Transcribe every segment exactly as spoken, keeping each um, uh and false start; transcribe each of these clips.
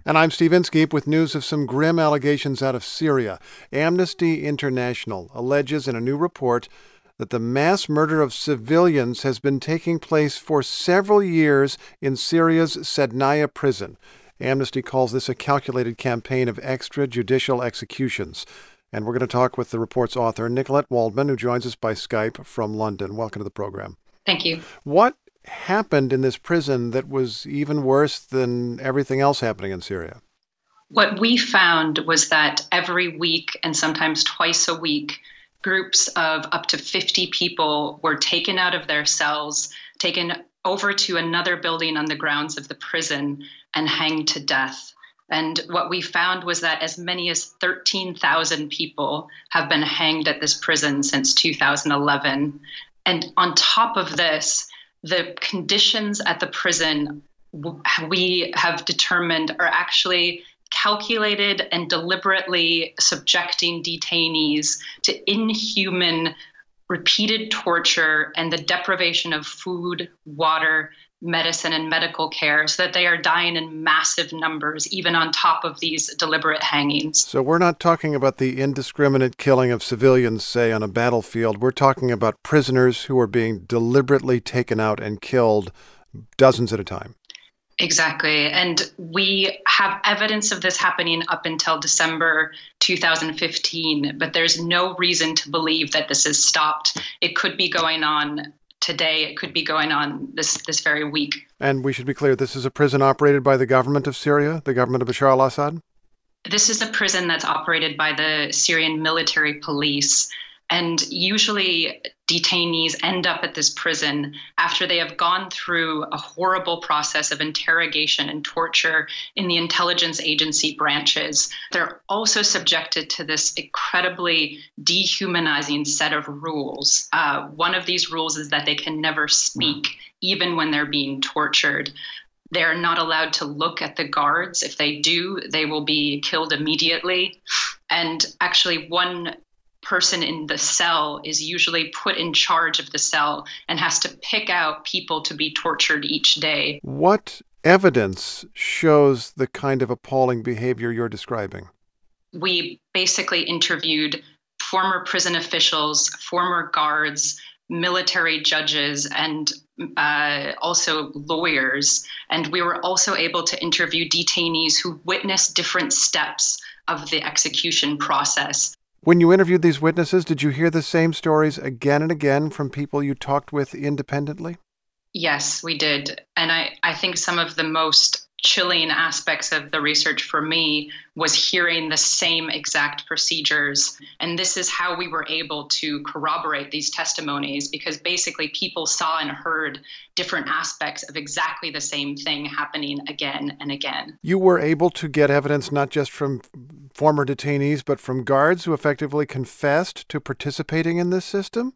And I'm Steve Inskeep with news of some grim allegations out of Syria. Amnesty International alleges in a new report that the mass murder of civilians has been taking place for several years in Syria's Sednaya prison. Amnesty calls this a calculated campaign of extrajudicial executions. And we're going to talk with the report's author, Nicolette Waldman, who joins us by Skype from London. Welcome to the program. Thank you. What happened in this prison that was even worse than everything else happening in Syria? What we found was that every week, and sometimes twice a week, groups of up to fifty people were taken out of their cells, taken over to another building on the grounds of the prison, and hanged to death. And what we found was that as many as thirteen thousand people have been hanged at this prison since two thousand eleven. And on top of this, the conditions at the prison we have determined are actually calculated and deliberately subjecting detainees to inhuman, repeated torture and the deprivation of food, water, medicine, and medical care, so that they are dying in massive numbers, even on top of these deliberate hangings. So we're not talking about the indiscriminate killing of civilians, say, on a battlefield. We're talking about prisoners who are being deliberately taken out and killed dozens at a time. Exactly. And we have evidence of this happening up until December two thousand fifteen, but there's no reason to believe that this has stopped. It could be going on today. It could be going on this, this very week. And we should be clear, this is a prison operated by the government of Syria, the government of Bashar al-Assad? This is a prison that's operated by the Syrian military police. And usually detainees end up at this prison after they have gone through a horrible process of interrogation and torture in the intelligence agency branches. They're also subjected to this incredibly dehumanizing set of rules. Uh, one of these rules is that they can never speak, even when they're being tortured. They're not allowed to look at the guards. If they do, they will be killed immediately. And actually, one person in the cell is usually put in charge of the cell and has to pick out people to be tortured each day. What evidence shows the kind of appalling behavior you're describing? We basically interviewed former prison officials, former guards, military judges, and uh, also lawyers. And we were also able to interview detainees who witnessed different steps of the execution process. When you interviewed these witnesses, did you hear the same stories again and again from people you talked with independently? Yes, we did. And I, I think some of the most chilling aspects of the research for me was hearing the same exact procedures. And this is how we were able to corroborate these testimonies, because basically people saw and heard different aspects of exactly the same thing happening again and again. You were able to get evidence not just from former detainees, but from guards who effectively confessed to participating in this system?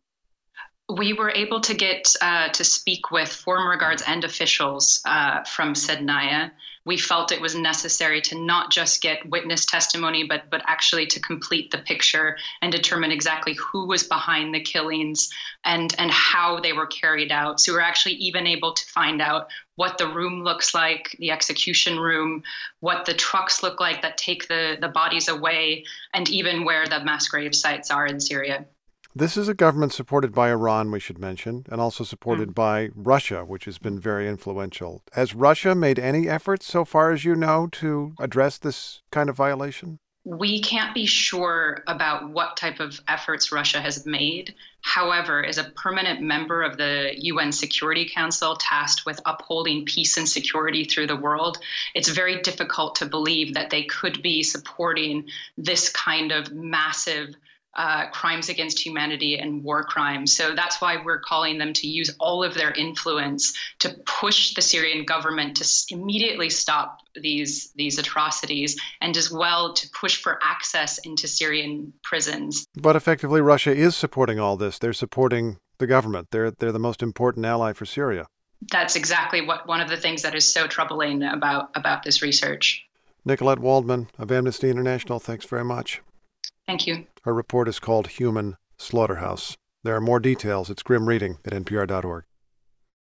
We were able to get uh, to speak with former guards and officials uh, from Sednaya. We felt it was necessary to not just get witness testimony, but but actually to complete the picture and determine exactly who was behind the killings and, and how they were carried out. So we were actually even able to find out what the room looks like, the execution room, what the trucks look like that take the, the bodies away, and even where the mass grave sites are in Syria. This is a government supported by Iran, we should mention, and also supported mm. by Russia, which has been very influential. Has Russia made any efforts, so far as you know, to address this kind of violation? We can't be sure about what type of efforts Russia has made. However, as a permanent member of the U N Security Council tasked with upholding peace and security through the world, it's very difficult to believe that they could be supporting this kind of massive Uh, crimes against humanity and war crimes. So that's why we're calling them to use all of their influence to push the Syrian government to s- immediately stop these, these atrocities, and as well to push for access into Syrian prisons. But effectively, Russia is supporting all this. They're supporting the government. They're, they're the most important ally for Syria. That's exactly what one of the things that is so troubling about, about this research. Nicolette Waldman of Amnesty International, thanks very much. Thank you. Her report is called Human Slaughterhouse. There are more details. It's grim reading at N P R dot org.